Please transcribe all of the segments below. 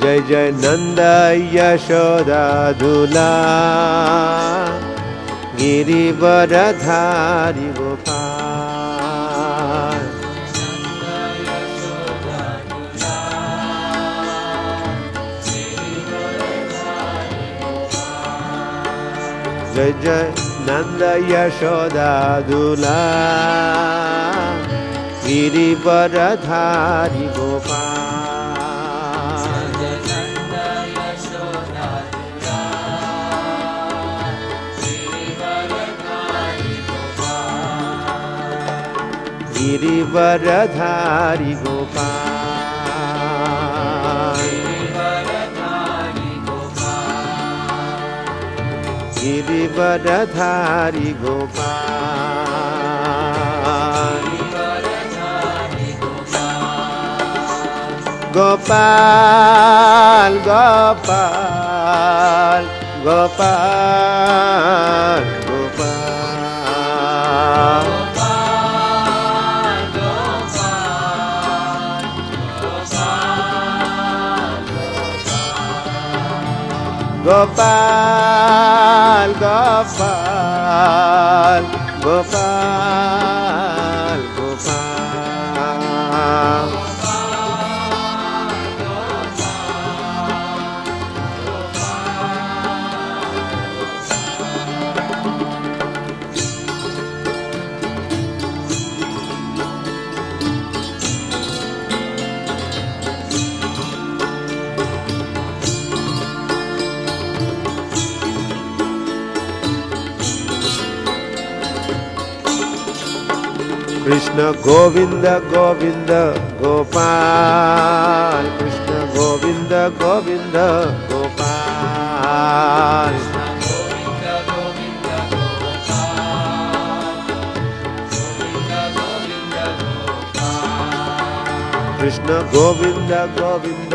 Jai Jai Nand Yashoda दूला Girivardhari Gopal. Jai Jai Nand Yashoda दूला Girivardhari Gopal. Girivardhari Gopal. Girivardhari Gopal. Gopal Gopal Gopal Gopal. Gopal Gopal Gopal Gopal. Krishna Govind Govind Gopal. Krishna Govind Govind Gopal. Krishna Govind Govind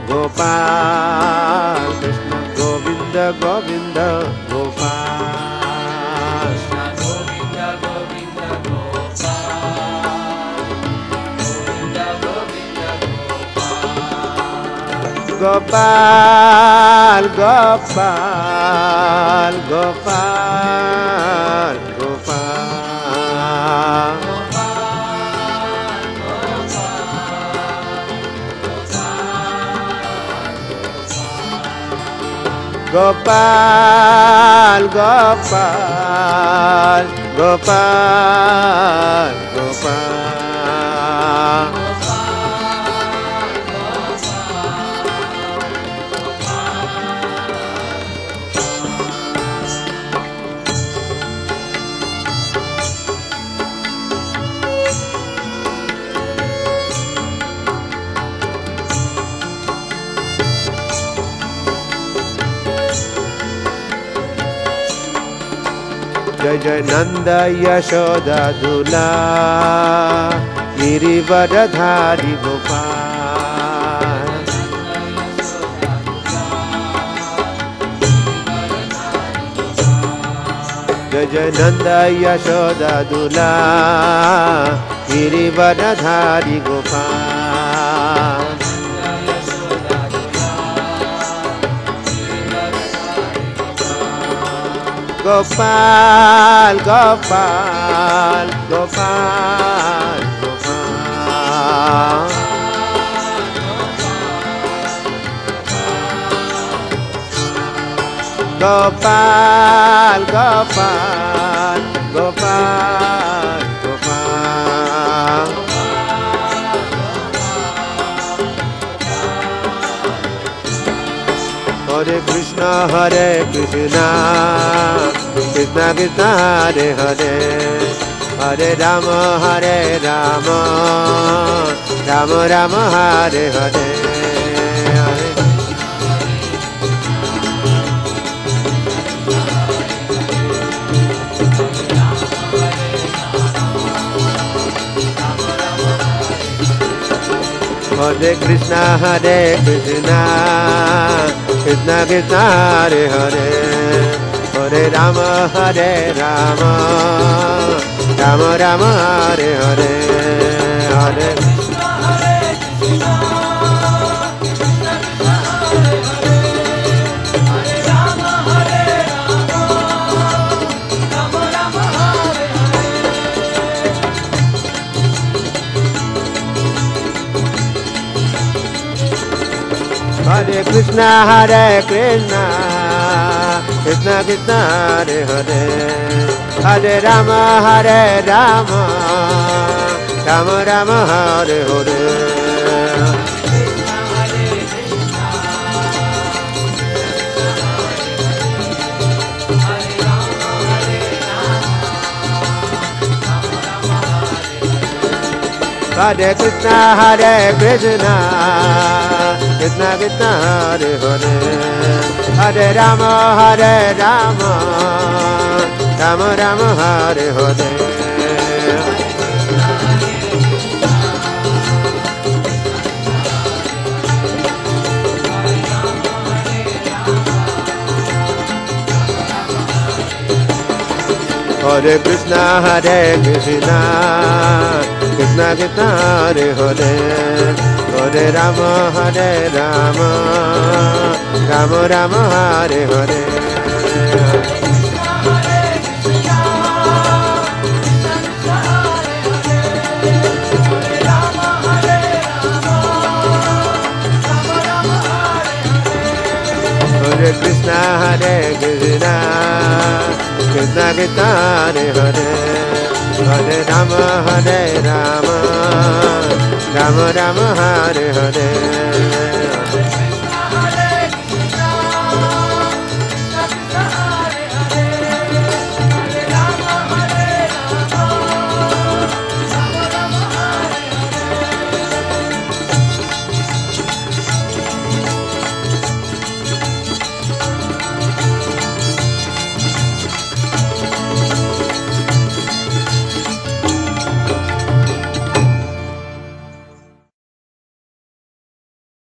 Gopal. Krishna Govind Govind Gopal. Gopal Gopal Gopal Gopal. Gopal Gopal Gopal Gopal. Jai Jai Nand Yashoda दूला Girivardhari Gopal. Jai Jai Nand Yashoda दूला Girivardhari Gopal. Gopal Gopal Gopal Gopal. Gopal Gopal Gopal Gopal. Hare Krishna Krishna Krishna Hare Hare Hare Ram Ram Ram Hare Hare. Hare Krishna Krishna Krishna Krishna Hare Hare Hare Ram Ram Ram Hare Hare Hare. Hare Krishna, Hare Krishna, Krishna Krishna, Hare Hare, Hare Rama, Hare Rama, Rama Rama, Hare Hare. Hare Krishna, Hare Krishna, Krishna Krishna, Hare Hare, Hare Rama, Hare Rama, Rama Rama, Hare Hare. Hare Krishna, Hare Krishna, Krishna Krishna, Hare Hare, Hare Rama, Hare Rama, Rama Rama, Hare Hare. Hare Krishna, Hare Krishna, Krishna Krishna, Hare Hare, Hare Rama, Hare Rama, Rama Rama, Hare Hare.